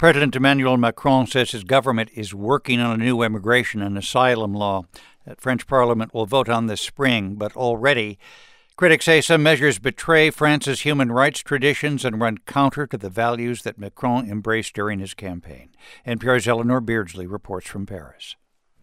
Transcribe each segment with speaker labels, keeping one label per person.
Speaker 1: President Emmanuel Macron says his government is working on a new immigration and asylum law that French Parliament will vote on this spring, but already critics say some measures betray France's human rights traditions and run counter to the values that Macron embraced during his campaign. NPR's Eleanor Beardsley reports from Paris.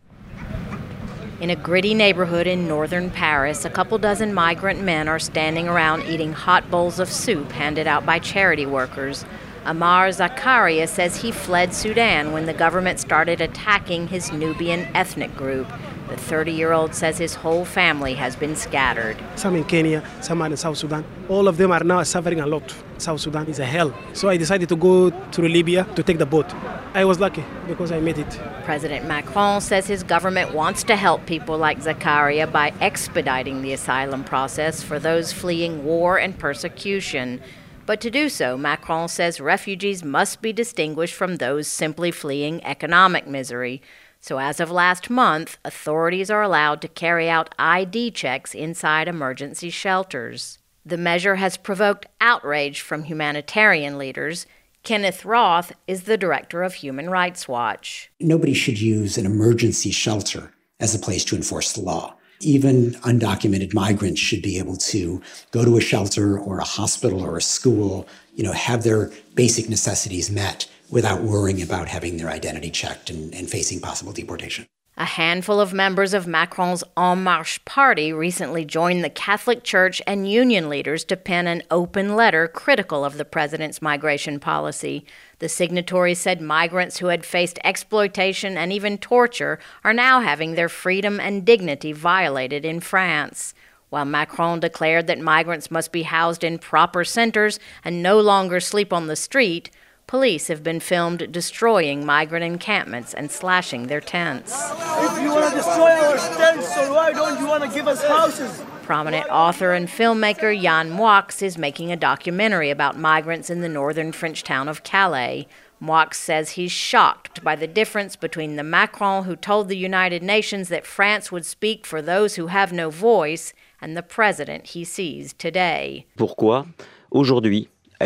Speaker 2: In a gritty neighborhood in northern Paris, a couple dozen migrant men are standing around eating hot bowls of soup handed out by charity workers. Amar Zakaria says he fled Sudan when the government started attacking his Nubian ethnic group. The 30-year-old says his whole family has been scattered.
Speaker 3: Some in Kenya, some are in South Sudan. All of them are now suffering a lot. South Sudan is a hell. So I decided to go to Libya to take the boat. I was lucky because I made it.
Speaker 2: President Macron says his government wants to help people like Zakaria by expediting the asylum process for those fleeing war and persecution. But to do so, Macron says refugees must be distinguished from those simply fleeing economic misery. So as of last month, authorities are allowed to carry out ID checks inside emergency shelters. The measure has provoked outrage from humanitarian leaders. Kenneth Roth is the director of Human Rights Watch.
Speaker 4: Nobody should use an emergency shelter as a place to enforce the law. Even undocumented migrants should be able to go to a shelter or a hospital or a school, have their basic necessities met without worrying about having their identity checked and facing possible deportation.
Speaker 2: A handful of members of Macron's En Marche party recently joined the Catholic Church and union leaders to pen an open letter critical of the president's migration policy. The signatories said migrants who had faced exploitation and even torture are now having their freedom and dignity violated in France. While Macron declared that migrants must be housed in proper centers and no longer sleep on the street, police have been filmed destroying migrant encampments and slashing their tents.
Speaker 5: If you want to destroy our tents, so why don't you want to give us houses?
Speaker 2: Prominent author and filmmaker Yann Moix is making a documentary about migrants in the northern French town of Calais. Moix says he's shocked by the difference between the Macron who told the United Nations that France would speak for those who have no voice and the president he sees today.
Speaker 6: Pourquoi, aujourd'hui,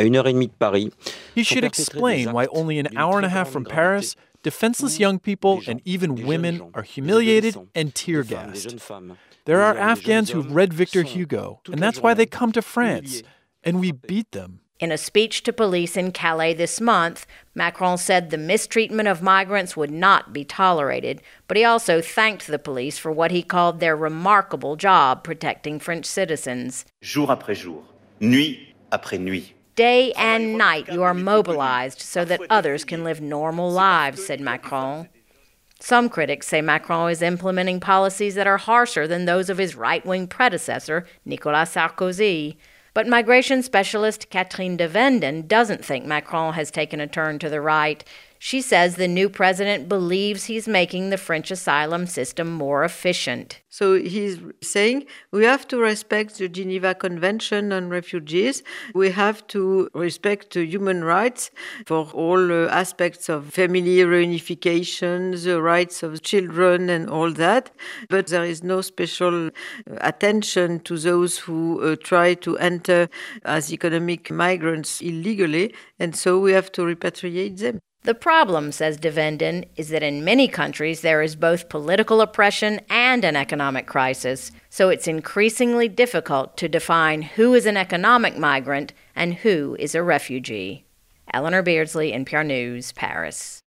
Speaker 7: he should explain why only an hour and a half from Paris, defenseless young people and even women are humiliated and tear-gassed. There are Afghans who've read Victor Hugo, and that's why they come to France, and we beat them.
Speaker 2: In a speech to police in Calais this month, Macron said the mistreatment of migrants would not be tolerated, but he also thanked the police for what he called their remarkable job protecting French citizens.
Speaker 8: Jour après jour, nuit après nuit.
Speaker 2: Day and night you are mobilized so that others can live normal lives, said Macron. Some critics say Macron is implementing policies that are harsher than those of his right-wing predecessor, Nicolas Sarkozy. But migration specialist Catherine de Venden doesn't think Macron has taken a turn to the right. She says the new president believes he's making the French asylum system more efficient.
Speaker 9: So he's saying we have to respect the Geneva Convention on Refugees. We have to respect human rights for all aspects of family reunification, the rights of children and all that. But there is no special attention to those who try to enter as economic migrants illegally. And so we have to repatriate them.
Speaker 2: The problem, says de Venden, is that in many countries there is both political oppression and an economic crisis, so it's increasingly difficult to define who is an economic migrant and who is a refugee. Eleanor Beardsley, NPR News, Paris.